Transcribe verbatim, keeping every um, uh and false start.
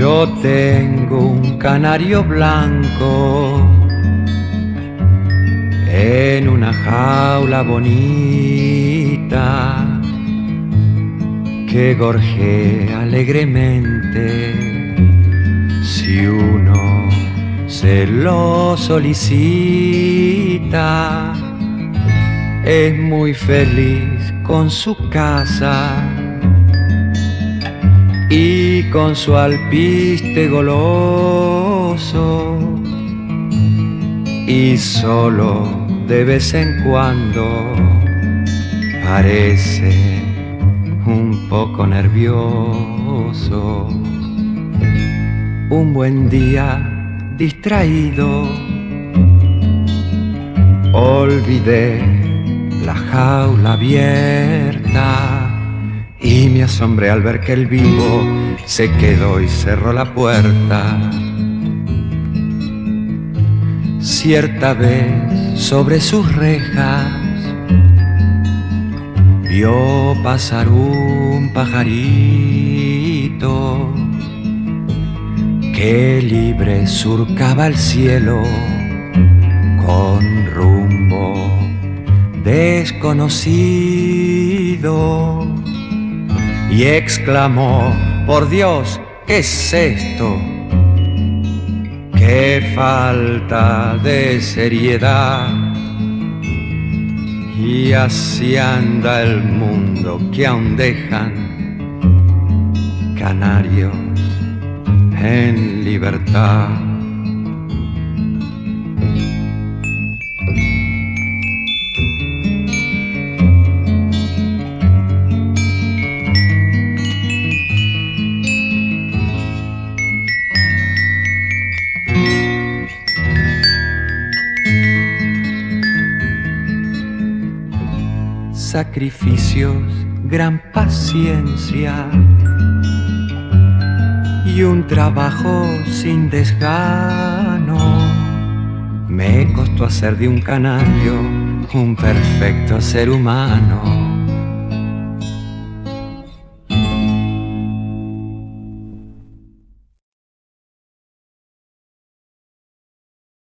Yo tengo un canario blanco en una jaula bonita que gorjea alegremente si uno se lo solicita. Es muy feliz con su casa y con su alpiste goloso, y solo de vez en cuando parece un poco nervioso. Un buen día distraído olvidé la jaula abierta y me asombré al ver que el vivo se quedó y cerró la puerta. Cierta vez sobre sus rejas vio pasar un pajarito que libre surcaba el cielo con rumbo desconocido y exclamó: por Dios, ¿qué es esto? ¡Qué falta de seriedad! Y así anda el mundo, que aún dejan canarios en libertad. Sacrificios, gran paciencia y un trabajo sin desgano me costó hacer de un canario un perfecto ser humano.